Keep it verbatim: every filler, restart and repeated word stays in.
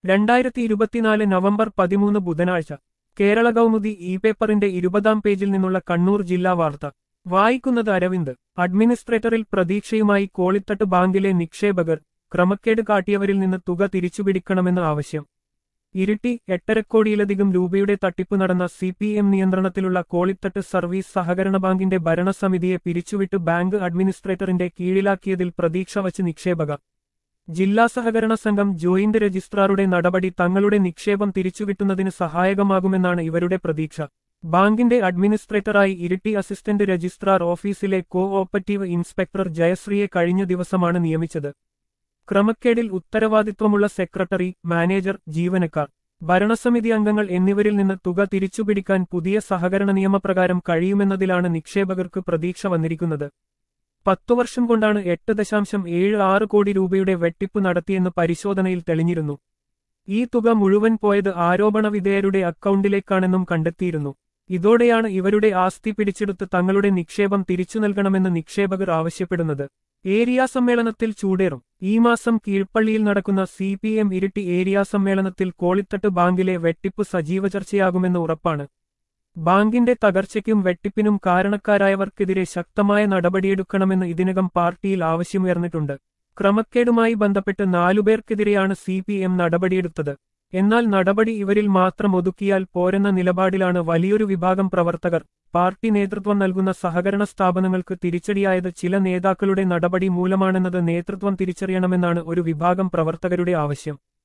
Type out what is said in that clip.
രണ്ടായിരത്തി ഇരുപത്തിനാല് നവംബർ പതിമൂന്ന് ബുധനാഴ്ച കേരള കൗമുദി ഇ പേപ്പറിന്റെ ഇരുപതാം പേജിൽ നിന്നുള്ള കണ്ണൂർ ജില്ലാ വാർത്ത വായിക്കുന്നത് അരവിന്ദ്. അഡ്മിനിസ്ട്രേറ്ററിൽ പ്രതീക്ഷയുമായി കോളിത്തട്ട് ബാങ്കിലെ നിക്ഷേപകർ ക്രമക്കേട് കാട്ടിയവരിൽ നിന്ന് തുക തിരിച്ചുപിടിക്കണമെന്ന് ആവശ്യം. ഇരിട്ടി എട്ടരക്കോടിയിലധികം രൂപയുടെ തട്ടിപ്പ് നടന്ന സി പി എം നിയന്ത്രണത്തിലുള്ള കോളിത്തട്ട് സർവീസ് സഹകരണ ബാങ്കിന്റെ ഭരണസമിതിയെ പിരിച്ചുവിട്ട് ബാങ്ക് അഡ്മിനിസ്ട്രേറ്ററിന്റെ കീഴിലാക്കിയതിൽ പ്രതീക്ഷ വച്ച് നിക്ഷേപകർ. ജില്ലാ സഹകരണ സംഘം ജോയിന്റ് രജിസ്ട്രാറുടെ നടപടി തങ്ങളുടെ നിക്ഷേപം തിരിച്ചുകിട്ടുന്നതിന് സഹായകമാകുമെന്നാണ് ഇവരുടെ പ്രതീക്ഷ. ബാങ്കിന്റെ അഡ്മിനിസ്ട്രേറ്ററായി ഇരിട്ടി അസിസ്റ്റന്റ് രജിസ്ട്രാർ ഓഫീസിലെ കോ ഓപ്പറേറ്റീവ് ഇൻസ്പെക്ടർ ജയശ്രീയെ കഴിഞ്ഞ ദിവസമാണ് നിയമിച്ചത്. ക്രമക്കേടിൽ ഉത്തരവാദിത്വമുള്ള സെക്രട്ടറി, മാനേജർ, ജീവനക്കാർ, ഭരണസമിതി അംഗങ്ങൾ എന്നിവരിൽ നിന്ന് തുക തിരിച്ചുപിടിക്കാൻ പുതിയ സഹകരണ നിയമപ്രകാരം കഴിയുമെന്നതിലാണ് നിക്ഷേപകർക്ക് പ്രതീക്ഷ വന്നിരിക്കുന്നത്. പത്തു വർഷം കൊണ്ടാണ് എട്ട് ദശാംശം ഏഴ് ആറ് കോടി രൂപയുടെ വെട്ടിപ്പ് നടത്തിയെന്ന് പരിശോധനയിൽ തെളിഞ്ഞിരുന്നു. ഈ തുക മുഴുവൻ പോയത് ആരോപണവിധേയരുടെ അക്കൗണ്ടിലേക്കാണെന്നും കണ്ടെത്തിയിരുന്നു. ഇതോടെയാണ് ഇവരുടെ ആസ്തി പിടിച്ചെടുത്ത് തങ്ങളുടെ നിക്ഷേപം തിരിച്ചു നൽകണമെന്ന് നിക്ഷേപകർ ആവശ്യപ്പെടുന്നത്. ഏരിയ സമ്മേളനത്തിൽ ചൂടേറും. ഈ മാസം കീഴ്പള്ളിയിൽ നടക്കുന്ന C P M Iritty area സമ്മേളനത്തിൽ കോളിത്തട്ട് ബാങ്കിലെ വെട്ടിപ്പ് സജീവ ചർച്ചയാകുമെന്ന് ഉറപ്പാണ്. ബാങ്കിന്റെ തകർച്ചയ്ക്കും വെട്ടിപ്പിനും കാരണക്കാരായവർക്കെതിരെ ശക്തമായ നടപടിയെടുക്കണമെന്ന് ഇതിനകം പാർട്ടിയിൽ ആവശ്യമുയർന്നിട്ടുണ്ട്. ക്രമക്കേടുമായി ബന്ധപ്പെട്ട് നാലുപേർക്കെതിരെയാണ് സി പി എം നടപടിയെടുത്തത്. എന്നാൽ നടപടി ഇവരിൽ മാത്രം ഒതുക്കിയാൽ പോരെന്ന നിലപാടിലാണ് വലിയൊരു വിഭാഗം പ്രവർത്തകർ. പാർട്ടി നേതൃത്വം നൽകുന്ന സഹകരണ സ്ഥാപനങ്ങൾക്ക് തിരിച്ചടിയായത് ചില നേതാക്കളുടെ നടപടി മൂലമാണെന്നത് നേതൃത്വം തിരിച്ചറിയണമെന്നാണ് ഒരു വിഭാഗം പ്രവർത്തകരുടെ ആവശ്യം.